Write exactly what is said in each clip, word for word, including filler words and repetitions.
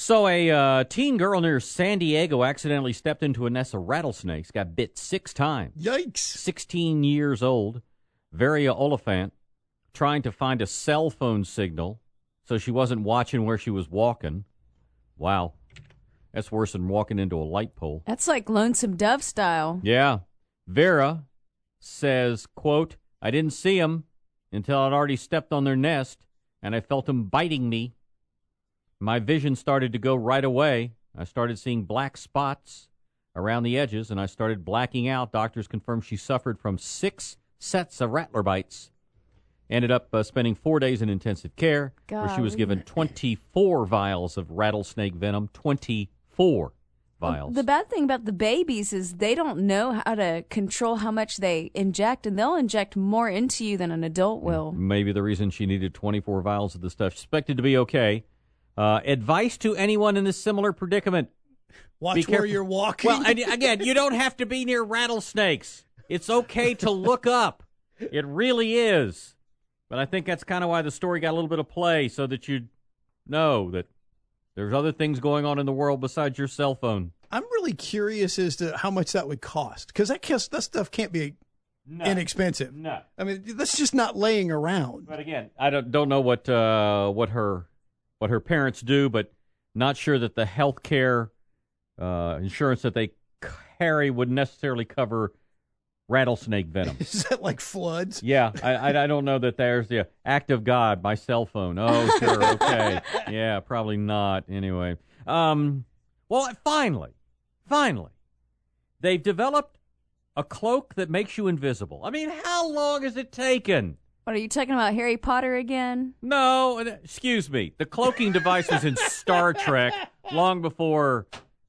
So a uh, teen girl near San Diego accidentally stepped into a nest of rattlesnakes, got bit six times. Yikes. sixteen years old, Varia Oliphant, trying to find a cell phone signal so she wasn't watching where she was walking. Wow. That's worse than walking into a light pole. That's like Lonesome Dove style. Yeah. Vera says, quote, I didn't see them until I'd already stepped on their nest, and I felt them biting me. My vision started to go right away. I started seeing black spots around the edges, and I started blacking out. Doctors confirmed she suffered from six sets of rattler bites. Ended up uh, spending four days in intensive care, God. where she was given twenty-four vials of rattlesnake venom. twenty-four vials. Well, the bad thing about the babies is they don't know how to control how much they inject, and they'll inject more into you than an adult will. Maybe the reason she needed twenty-four vials of the stuff. She's expected to be okay. Uh, advice to anyone in this similar predicament. Watch where you're walking. Well, and again, you don't have to be near rattlesnakes. It's okay to look up. It really is. But I think that's kind of why the story got a little bit of play, so that you know that there's other things going on in the world besides your cell phone. I'm really curious as to how much that would cost, because that, that stuff can't be no. inexpensive. No. I mean, that's just not laying around. But again, I don't, don't know what uh, what her what her parents do, but not sure that the health care uh, insurance that they carry would necessarily cover rattlesnake venom. Is that like floods? Yeah, I, I I don't know that there's the act of God, my cell phone. Oh, sure, okay. Yeah, probably not. Anyway, um, well, finally, finally, they've developed a cloak that makes you invisible. I mean, how long has it taken? What, are you talking about Harry Potter again? No, excuse me. The cloaking device was in Star Trek long before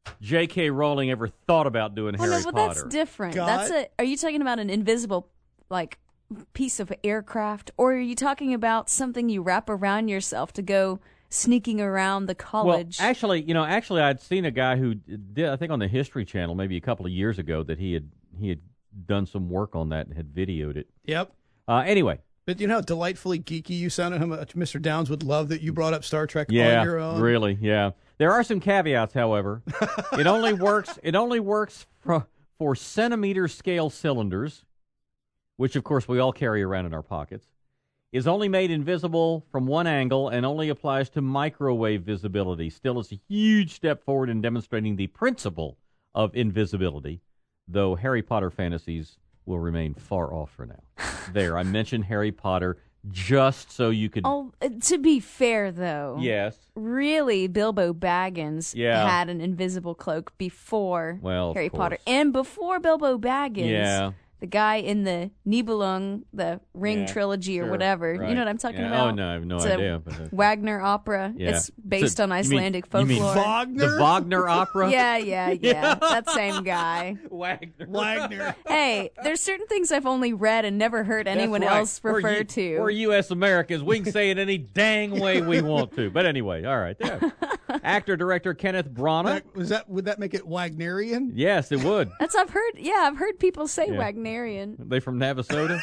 J K. Rowling ever thought about doing Oh, Harry no, but Potter. that's different. God. That's a. Are you talking about an invisible, like, piece of aircraft, or are you talking about something you wrap around yourself to go sneaking around the college? Well, actually, you know, actually, I'd seen a guy who did, I think, on the History Channel maybe a couple of years ago that he had he had done some work on that and had videoed it. Yep. Uh, anyway. But you know how delightfully geeky you sounded? How much Mister Downs would love that you brought up Star Trek Yeah, on your own? really, yeah. There are some caveats, however. it only works. It only works for, for centimeter scale cylinders, which of course we all carry around in our pockets. Is only made invisible from one angle and only applies to microwave visibility. Still, it's a huge step forward in demonstrating the principle of invisibility, though Harry Potter fantasies will remain far off for now. There, I mentioned Harry Potter just so you could... Oh, uh, to be fair, though. Yes. Really, Bilbo Baggins Yeah. had an invisible cloak before Well, of Harry Potter. course. And before Bilbo Baggins, Yeah. the guy in the Nibelung, the Ring Yeah, trilogy or sure, whatever. right. You know what I'm talking Yeah. about? Oh, no, I have no It's idea. a But, uh, Wagner opera. Yeah. It's based So, on you mean- Icelandic you mean folklore. Wagner? The Wagner opera? Yeah, yeah, yeah. That same guy. Wagner. Wagner. Hey, there's certain things I've only read and never heard anyone That's right. else We're refer U- to. We're U S Americans. We can say it any dang way we want to. But anyway, all right. There. Actor, director Kenneth Branagh. That, was that, would that make it Wagnerian? Yes, it would. That's I've heard. Yeah, I've heard people say Yeah. Wagnerian. Are they from Navasota?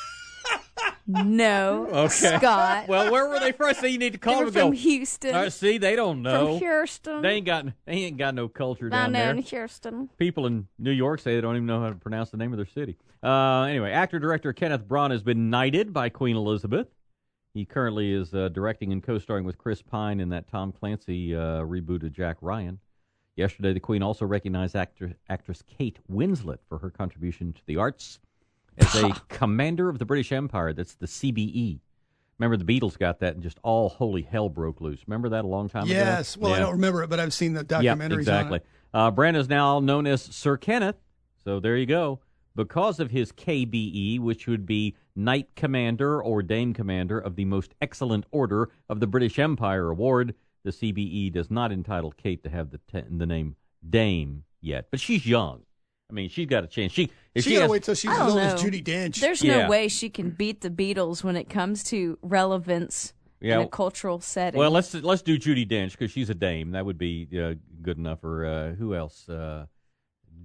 No, Okay. Scott. Well, where were they from? See, you need to they call were them and from go. Houston. All right, see, they don't know. From Houston. They ain't got. They ain't got no culture I down know there. in Houston. People in New York say they don't even know how to pronounce the name of their city. Uh, anyway, actor-director Kenneth Branagh has been knighted by Queen Elizabeth. He currently is uh, directing and co-starring with Chris Pine in that Tom Clancy uh, reboot of Jack Ryan. Yesterday, the Queen also recognized actor, actress Kate Winslet for her contribution to the arts as a commander of the British Empire. That's the C B E. Remember, the Beatles got that and just all holy hell broke loose. Remember that a long time ago? Yes. Well, I Yeah. don't remember it, but I've seen the documentaries Yep, exactly. on it. Uh, Brand is now known as Sir Kenneth, so there you go. Because of his K B E, which would be Knight Commander or Dame Commander of the Most Excellent Order of the British Empire Award, the C B E does not entitle Kate to have the t- the name Dame yet. But she's young. I mean, she's got a chance. She if She, she, gotta has, wait till she's I as don't old know. as Judi Dench. There's Yeah. no way she can beat the Beatles when it comes to relevance Yeah. in a cultural setting. Well, let's let's do Judi Dench because she's a dame. That would be uh, good enough. Or uh, who else? Uh,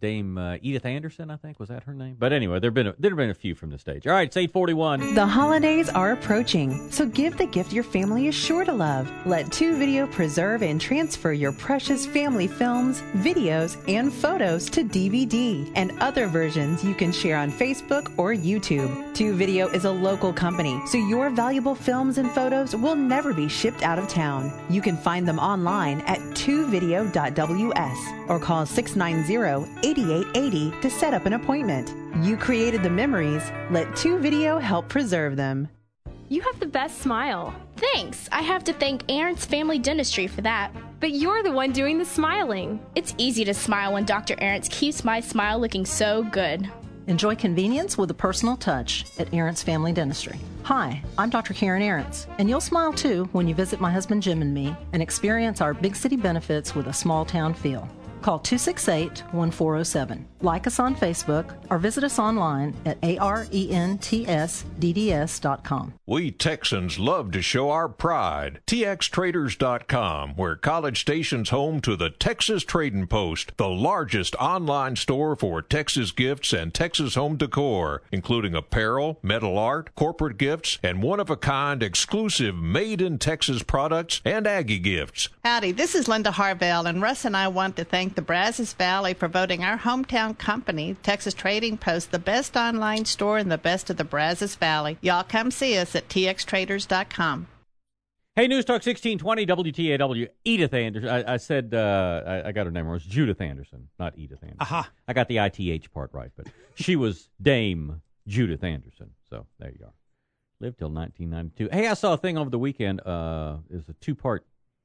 Dame uh, Edith Anderson, I think. Was that her name? But anyway, there have been a, there have been a few from the stage. All right, it's eight forty-one. The holidays are approaching, so give the gift your family is sure to love. Let Two Video preserve and transfer your precious family films, videos, and photos to D V D and other versions you can share on Facebook or YouTube. Two Video is a local company, so your valuable films and photos will never be shipped out of town. You can find them online at two video dot w s or call six nine zero, eight eight eight zero to set up an appointment. You created the memories. Let Two Video help preserve them. You have the best smile. Thanks. I have to thank Aaron's Family Dentistry for that. But you're the one doing the smiling. It's easy to smile when Doctor Aaron's keeps my smile looking so good. Enjoy convenience with a personal touch at Arentz Family Dentistry. Hi, I'm Doctor Karen Arentz, and you'll smile too when you visit my husband Jim and me and experience our big city benefits with a small town feel. Call two six eight, one four zero seven. Like us on Facebook or visit us online at A R E N T S D D S dot com. We Texans love to show our pride. T X Traders dot com, where College Station's home to the Texas Trading Post, the largest online store for Texas gifts and Texas home decor, including apparel, metal art, corporate gifts, and one-of-a-kind exclusive made-in-Texas products and Aggie gifts. Howdy, this is Linda Harvell, and Russ and I want to thank the Brazos Valley for voting our hometown company, Texas Trading Post, the best online store and the best of the Brazos Valley. Y'all come see us at T X Traders dot com. Hey, News Talk sixteen twenty W T A W. Edith Anderson. I, I said, uh, I, I got her name wrong. It was Judith Anderson, not Edith Anderson. Aha. I got the I T H part right, but she was Dame Judith Anderson. So there you are. Lived till nineteen ninety-two. Hey, I saw a thing over the weekend. Uh, it was a two-part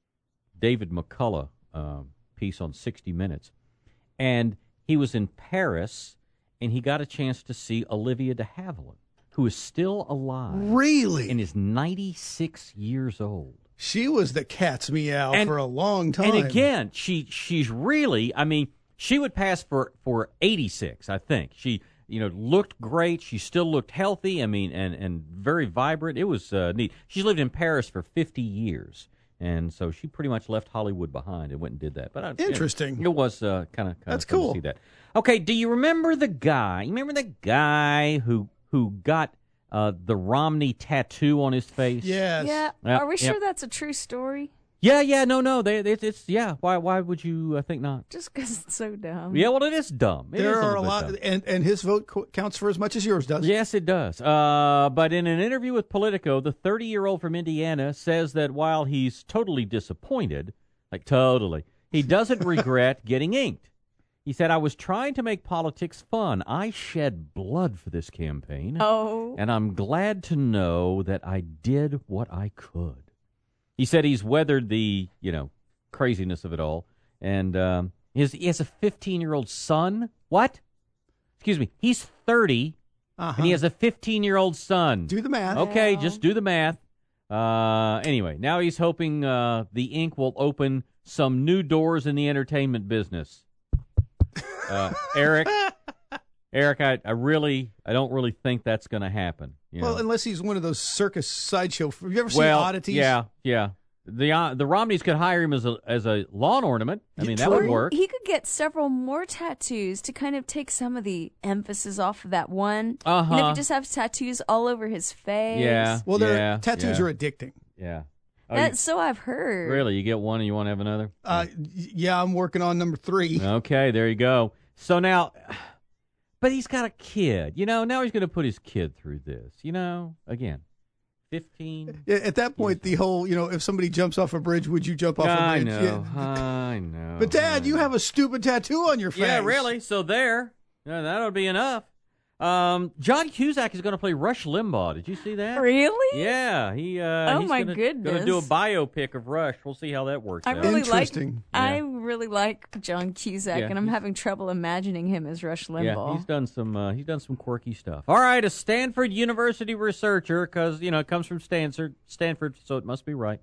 David McCullough uh, piece on sixty minutes. And he was in Paris, and he got a chance to see Olivia de Havilland, who is still alive. Really? And is ninety-six years old. She was the cat's meow And- for a long time. And again, she she's really, I mean, she would pass for, for eighty-six, I think. She, you know, looked great. She still looked healthy, I mean, and, and very vibrant. It was uh, neat. She's lived in Paris for fifty years. And so she pretty much left Hollywood behind and went and did that. But I, Interesting. It, it was uh, kind of That's fun cool. to see that. Okay, do you remember the guy? You remember the guy who who got uh, the Romney tattoo on his face? Yes. Yeah. Yep, Are we yep. sure that's a true story? Yeah, yeah, no, no. They, it's, it's yeah. Why, why would you uh, think not? Just because it's so dumb. Yeah, well, it is dumb. It There is are a little bit lot, dumb. and, and his vote co- counts for as much as yours does. Yes, it does. Uh, but in an interview with Politico, the thirty-year-old from Indiana says that while he's totally disappointed, like totally, he doesn't regret getting inked. He said, I was trying to make politics fun. I shed blood for this campaign. Oh. And I'm glad to know that I did what I could. He said he's weathered the, you know, craziness of it all. And um, he, has, he has a fifteen-year-old son. What? Excuse me. He's thirty, Uh-huh. and he has a fifteen-year-old son. Do the math. Okay, Wow. just do the math. Uh, anyway, now he's hoping uh, the ink will open some new doors in the entertainment business. Uh, Eric, Eric, I, I really, I don't really think that's going to happen. You Well, know? unless he's one of those circus sideshow. Have you ever seen well, Oddities? yeah, yeah. The uh, the Romneys could hire him as a as a lawn ornament. I Yeah, mean, that true. would work. He could get several more tattoos to kind of take some of the emphasis off of that one. Uh-huh. You know, if he just have tattoos all over his face. Yeah. Well, their yeah, tattoos yeah, are addicting. Yeah. Oh, That's so I've heard. you, really? You get one and you want to have another? Uh, y- yeah, I'm working on number three. Okay, there you go. So now, but he's got a kid. You know, now he's going to put his kid through this. You know, again, fifteen. Yeah, At that point, the whole, you know, if somebody jumps off a bridge, would you jump off I a bridge? know. Yeah. I know. But, Dad, I you know. have a stupid tattoo on your face. Yeah, really? So there. Yeah, that'll be enough. Um, John Cusack is going to play Rush Limbaugh. Did you see that? Really? Yeah, he. Uh, Oh, he's my gonna, goodness. Going to do a biopic of Rush. We'll see how that works I out. really like. Interesting. I Yeah. really like John Cusack, Yeah, and I'm he's- having trouble imagining him as Rush Yeah, Limbaugh. he's done some. Uh, he's done some quirky stuff. All right, a Stanford University researcher, because you know it comes from Stanford, Stanford, so it must be right.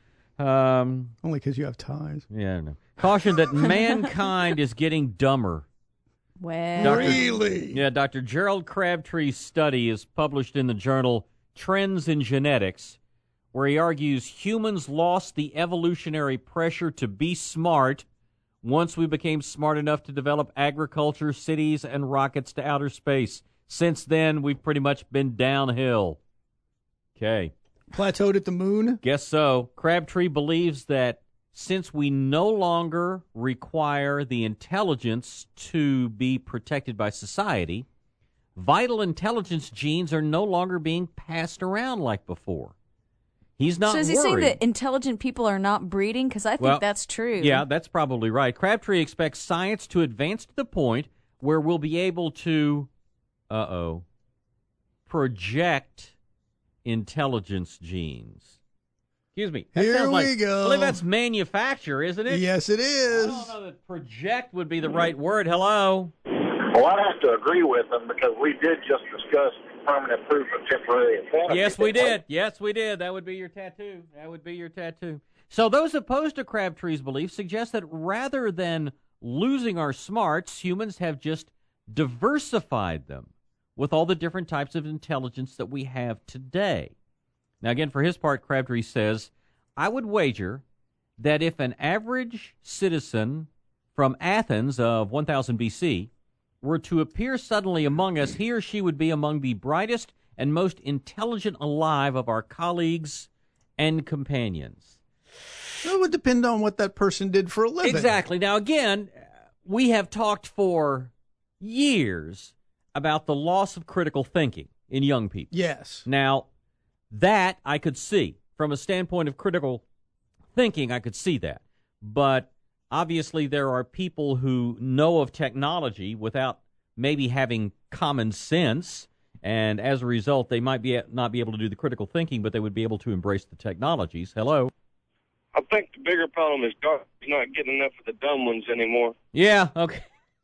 Um, Only because you have ties. yeah, no. Cautioned that mankind is getting dumber. well, Doctor Really? Yeah, Doctor Gerald Crabtree's study is published in the journal Trends in Genetics, where he argues humans lost the evolutionary pressure to be smart once we became smart enough to develop agriculture, cities, and rockets to outer space. Since then, we've pretty much been downhill. Okay. Plateaued at the moon? Guess so. Crabtree believes that since we no longer require the intelligence to be protected by society, vital intelligence genes are no longer being passed around like before. He's not So is he worried. saying that intelligent people are not breeding? Because I think Well, that's true. Yeah, that's probably right. Crabtree expects science to advance to the point where we'll be able to, uh-oh, project intelligence genes. Excuse me. That Here sounds like, we go. I believe that's manufacture, isn't it? Yes, it is. I don't know that project would be the right word. Hello? Well, I'd have to agree with them because we did just discuss permanent proof of temporary insanity. Yes, we did. Yes, we did. That would be your tattoo. That would be your tattoo. So those opposed to Crabtree's belief suggest that rather than losing our smarts, humans have just diversified them with all the different types of intelligence that we have today. Now, again, for his part, Crabtree says, I would wager that if an average citizen from Athens of one thousand B C were to appear suddenly among us, he or she would be among the brightest and most intelligent alive of our colleagues and companions. It would depend on what that person did for a living. Exactly. Now, again, we have talked for years about the loss of critical thinking in young people. Yes. Now, that I could see. From a standpoint of critical thinking, I could see that. But obviously, there are people who know of technology without maybe having common sense, and as a result, they might be not be able to do the critical thinking, but they would be able to embrace the technologies. Hello? I think the bigger problem is God's not getting enough of the dumb ones anymore. Yeah, okay.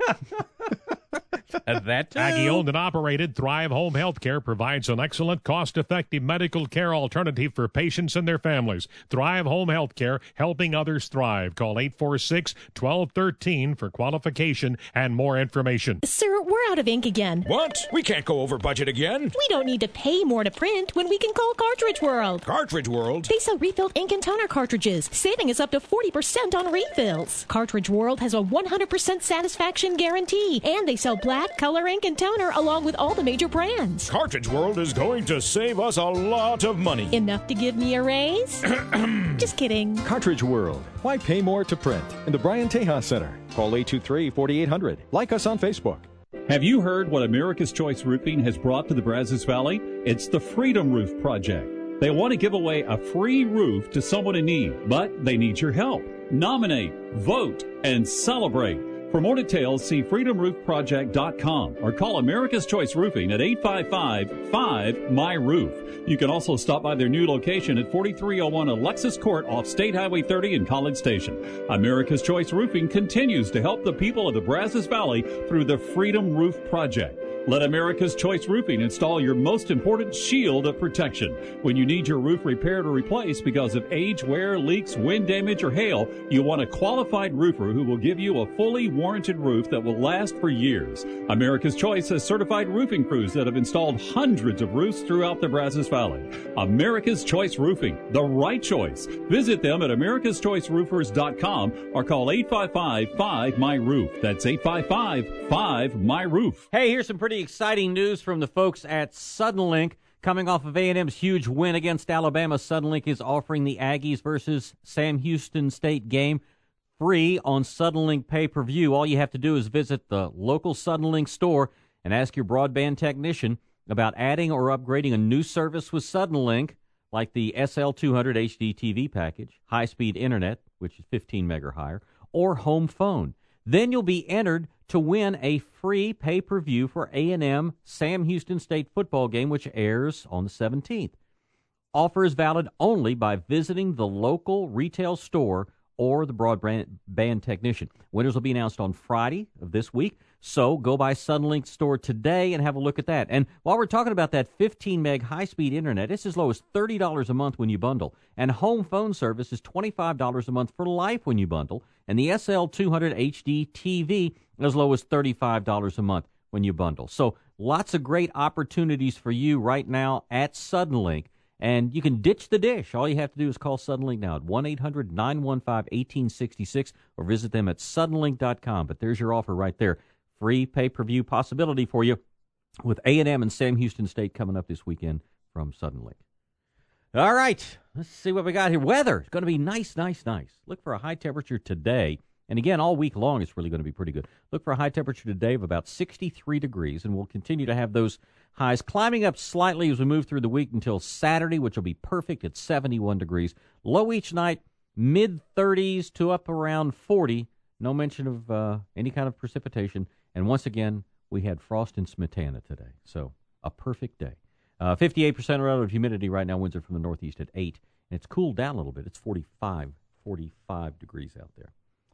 That too. Aggie owned and operated Thrive Home Healthcare provides an excellent, cost-effective medical care alternative for patients and their families. Thrive Home Healthcare, helping others thrive. Call eight four six, one two one three for qualification and more information. Sir, we're out of ink again. What? We can't go over budget again. We don't need to pay more to print when we can call Cartridge World. Cartridge World? They sell refilled ink and toner cartridges, saving us up to forty percent on refills. Cartridge World has a one hundred percent satisfaction guarantee, and they sell black, color ink, and toner along with all the major brands. Cartridge World is going to save us a lot of money. Enough to give me a raise? Just kidding. Cartridge World. Why pay more to print? In the Brian Tejas Center. Call eight two three, four eight zero zero. Like us on Facebook. Have you heard what America's Choice Roofing has brought to the Brazos Valley? It's the Freedom Roof Project. They want to give away a free roof to someone in need, but they need your help. Nominate, vote, and celebrate. For more details, see freedom roof project dot com or call America's Choice Roofing at eight five five, five, M Y roof. You can also stop by their new location at forty-three oh one Alexis Court off State Highway thirty in College Station. America's Choice Roofing continues to help the people of the Brazos Valley through the Freedom Roof Project. Let America's Choice Roofing install your most important shield of protection. When you need your roof repaired or replaced because of age, wear, leaks, wind damage, or hail, you want a qualified roofer who will give you a fully warranted roof that will last for years. America's Choice has certified roofing crews that have installed hundreds of roofs throughout the Brazos Valley. America's Choice Roofing, the right choice. Visit them at americas choice roofers dot com or call eight five five, five, M Y roof. That's eight five five, five, M Y roof. Hey, here's some pretty exciting news from the folks at Suddenlink. Coming off of A and M's huge win against Alabama, Suddenlink is offering the Aggies versus Sam Houston State game free on Suddenlink pay-per-view. All you have to do is visit the local Suddenlink store and ask your broadband technician about adding or upgrading a new service with Suddenlink, like the S L two hundred H D T V package, high-speed internet, which is fifteen meg or higher, or home phone. Then you'll be entered to win a free pay-per-view for A and M Sam Houston State football game, which airs on the seventeenth. Offer is valid only by visiting the local retail store or the broadband technician. Winners will be announced on Friday of this week, so go by Suddenlink store today and have a look at that. And while we're talking about that fifteen meg high-speed internet, it's as low as thirty dollars a month when you bundle. And home phone service is twenty-five dollars a month for life when you bundle. And the S L two hundred H D T V as low as thirty-five dollars a month when you bundle. So lots of great opportunities for you right now at Suddenlink And you can ditch the dish. All you have to do is call Suddenlink now at one eight hundred nine one five one eight six six or visit them at suddenlink dot com. But there's your offer right there. Free pay-per-view possibility for you with A and M and Sam Houston State coming up this weekend from Suddenlink. All right, let's see what we got here. Weather. It's going to be nice, nice, nice. Look for a high temperature today. And again, all week long, it's really going to be pretty good. Look for a high temperature today of about sixty-three degrees, and we'll continue to have those highs climbing up slightly as we move through the week until Saturday, which will be perfect at seventy-one degrees. Low each night, mid-thirties to up around forty. No mention of uh, any kind of precipitation. And once again, we had frost in Smetana today, so a perfect day. Uh, fifty-eight percent relative humidity right now. Winds are from the northeast at eight, and it's cooled down a little bit. It's forty-five, forty-five degrees out there.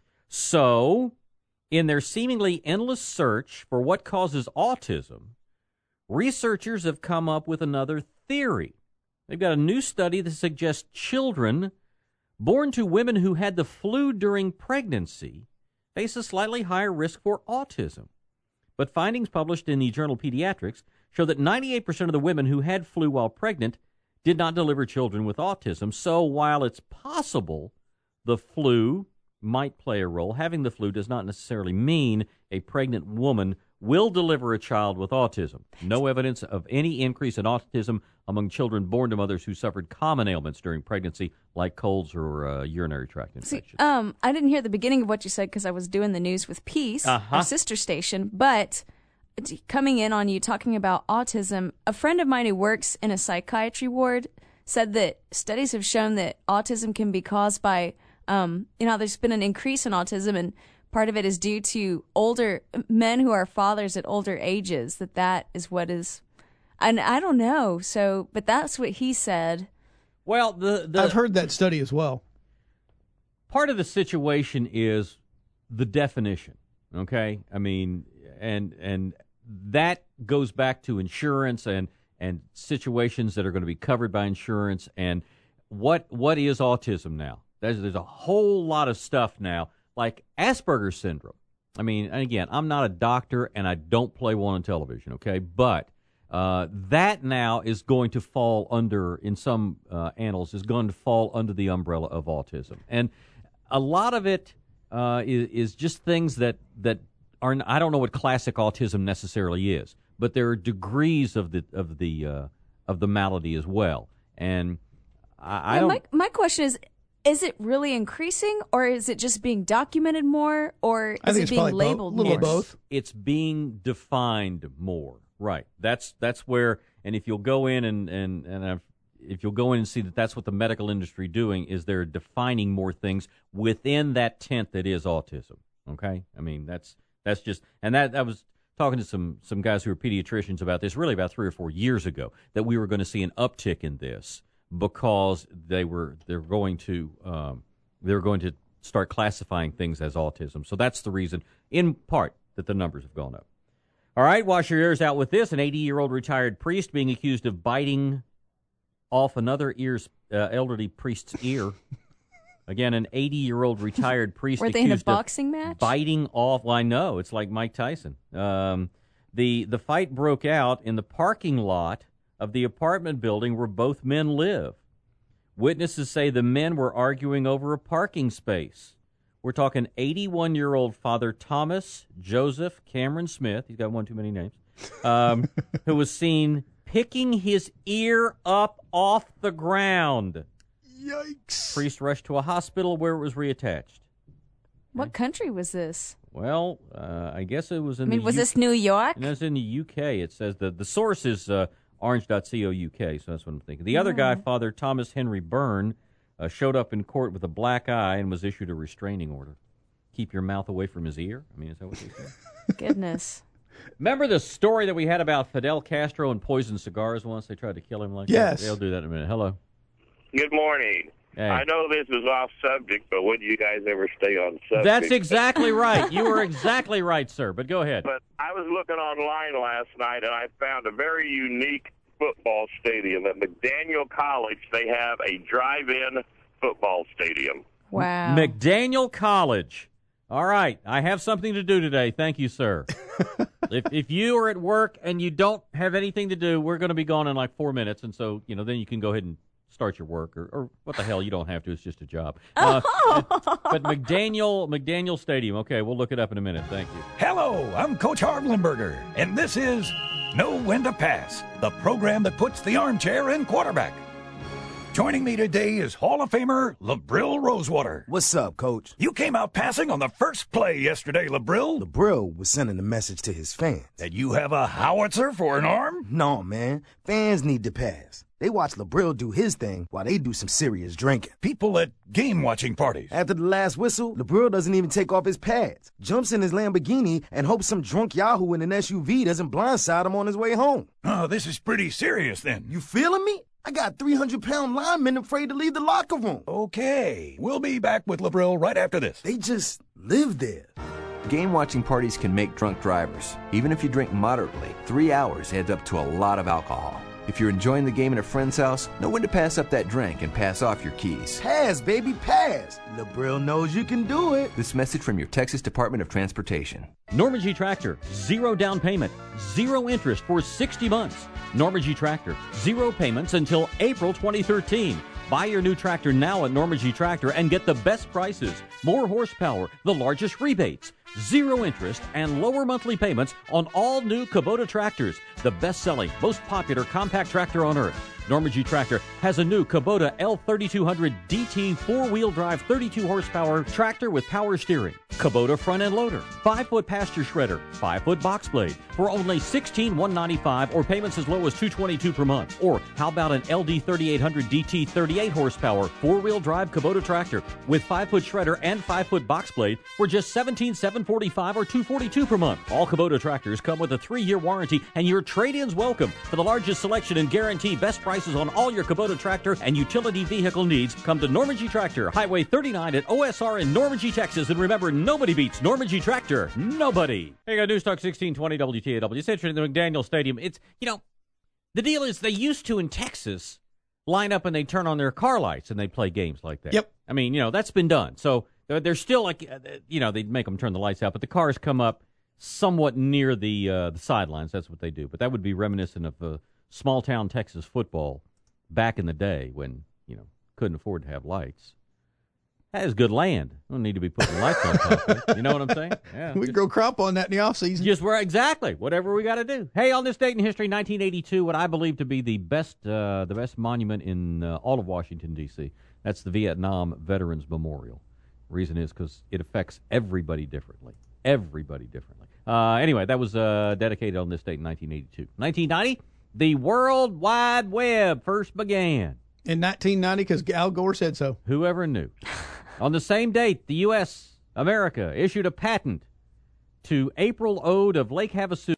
So, in their seemingly endless search for what causes autism, researchers have come up with another theory. They've got a new study that suggests children born to women who had the flu during pregnancy face a slightly higher risk for autism. But findings published in the journal Pediatrics show that ninety-eight percent of the women who had flu while pregnant did not deliver children with autism. So while it's possible the flu might play a role, having the flu does not necessarily mean a pregnant woman will deliver a child with autism. No evidence of any increase in autism among children born to mothers who suffered common ailments during pregnancy, like colds or uh, urinary tract infections. See, um, I didn't hear the beginning of what you said because I was doing the news with Peace, Uh-huh. our sister station, but coming in on you talking about autism, a friend of mine who works in a psychiatry ward said that studies have shown that autism can be caused by Um, you know, there's been an increase in autism, and part of it is due to older men who are fathers at older ages, that that is what is, and I don't know, so, but that's what he said. Well, the, the I've heard that study as well. Part of the situation is the definition, okay? I mean, and and that goes back to insurance and, and situations that are going to be covered by insurance, and what what is autism now? There's, there's a whole lot of stuff now, like Asperger's syndrome. I mean, and again, I'm not a doctor, and I don't play one on television, okay? But uh, that now is going to fall under, in some uh, annals, is going to fall under the umbrella of autism. And a lot of it uh, is, is just things that, that are, I don't know what classic autism necessarily is, but there are degrees of the of the uh, of the malady as well. And I, I Well, don't. my, my question is, is it really increasing, or is it just being documented more, or I is think it it's being probably bo- labeled little more? of both. It's being defined more, right? That's that's where, and if you'll go in and and and I've, if you'll go in and see that that's what the medical industry doing is they're defining more things within that tent that is autism. Okay, I mean that's that's just, and that I was talking to some some guys who are pediatricians about this really about three or four years ago, that we were going to see an uptick in this because they were they're going to um, they're going to start classifying things as autism. So that's the reason, in part, that the numbers have gone up. All right, wash your ears out with this. An eighty-year-old retired priest being accused of biting off another ear's uh, elderly priest's ear. Again, an eighty-year-old retired priest Were they accused in a boxing of match? biting off. Well, I know. It's like Mike Tyson. Um, the the fight broke out in the parking lot of the apartment building where both men live. Witnesses say the men were arguing over a parking space. We're talking eighty-one-year-old Father Thomas Joseph Cameron Smith, he's got one too many names, um, who was seen picking his ear up off the ground. Yikes. Priest rushed to a hospital where it was reattached. What country was this? Well, uh, I guess it was in I mean, the was U- this New York? No, it's in the U K. It says the, the source is uh, orange dot co dot U K, so that's what I'm thinking. The other guy, Father Thomas Henry Byrne, uh, showed up in court with a black eye and was issued a restraining order. Keep your mouth away from his ear? I mean, is that what they said? Goodness. Remember the story that we had about Fidel Castro and poisoned cigars once? They tried to kill him like Yes. that? They'll do that in a minute. Hello. Good morning. Hey. I know this is off subject, but would you guys ever stay on subject? That's exactly right. You were exactly right, sir, but go ahead. But I was looking online last night, and I found a very unique football stadium. At McDaniel College, they have a drive-in football stadium. Wow. McDaniel College. All right. I have something to do today. Thank you, sir. if if you are at work and you don't have anything to do, we're going to be gone in like four minutes. And so, you know, then you can go ahead and start your work. Or, or what the hell, you don't have to. It's just a job. Uh, but McDaniel, McDaniel Stadium. Okay, we'll look it up in a minute. Thank you. Hello, I'm Coach Harv Limburger, and this is Know When to Pass, the program that puts the armchair in quarterback. Joining me today is Hall of Famer LaBrill Rosewater. What's up, Coach? You came out passing on the first play yesterday, LaBrill. LaBrill was sending a message to his fans. That you have a howitzer for an arm? No, man. Fans need to pass. They watch LaBrill do his thing while they do some serious drinking. People at game-watching parties. After the last whistle, LaBrill doesn't even take off his pads. Jumps in his Lamborghini and hopes some drunk yahoo in an S U V doesn't blindside him on his way home. Oh, this is pretty serious then. You feeling me? I got three hundred pound linemen afraid to leave the locker room. Okay. We'll be back with LaBrill right after this. They just live there. Game-watching parties can make drunk drivers. Even if you drink moderately, three hours adds up to a lot of alcohol. If you're enjoying the game at a friend's house, know when to pass up that drink and pass off your keys. Pass, baby, pass. LaBrill knows you can do it. This message from your Texas Department of Transportation. Norman G. Tractor, zero down payment, zero interest for sixty months. Norman G. Tractor, zero payments until April twenty thirteen. Buy your new tractor now at Norman G. Tractor and get the best prices, more horsepower, the largest rebates, zero interest, and lower monthly payments on all new Kubota tractors, the best-selling, most popular compact tractor on earth. Norman G. Tractor has a new Kubota L thirty-two hundred D T four-wheel drive thirty-two horsepower tractor with power steering, Kubota front-end loader, five-foot pasture shredder, five-foot box blade for only sixteen thousand one hundred ninety-five dollars or payments as low as two hundred twenty-two dollars per month. Or how about an L D thirty-eight hundred D T thirty-eight horsepower four-wheel drive Kubota tractor with five-foot shredder and five-foot box blade for just seventeen thousand seven hundred forty-five dollars or two hundred forty-two dollars per month. All Kubota tractors come with a three-year warranty and your trade-ins welcome. For the largest selection and guarantee best prices on all your Kubota tractor and utility vehicle needs, come to Norman G. Tractor, Highway thirty-nine at O S R in Norman G, Texas. And remember, nobody beats Norman G. Tractor. Nobody. Hey, you got News Talk sixteen twenty W T A W. It's interesting, the McDaniel Stadium. It's, you know, the deal is they used to in Texas line up and they turn on their car lights and they play games like that. Yep. I mean, you know, that's been done. So they're, they're still like, you know, they'd make them turn the lights out, but the cars come up somewhat near the uh, the sidelines. That's what they do. But that would be reminiscent of uh, small town Texas football back in the day when, you know, couldn't afford to have lights. That is good land. Don't need to be putting lights on top of it. You know what I'm saying? Yeah. We just, grow crop on that in the off season. Just where exactly whatever we got to do. Hey, on this date in history, nineteen eighty-two, what I believe to be the best uh, the best monument in uh, all of Washington D C. That's the Vietnam Veterans Memorial. Reason is because it affects everybody differently. Everybody differently. Uh, anyway, that was uh, dedicated on this date in nineteen eighty-two. nineteen ninety, the World Wide Web first began. In nineteen ninety, because Al Gore said so. Whoever knew. On the same date, the U S, America, issued a patent to April Ode of Lake Havasu.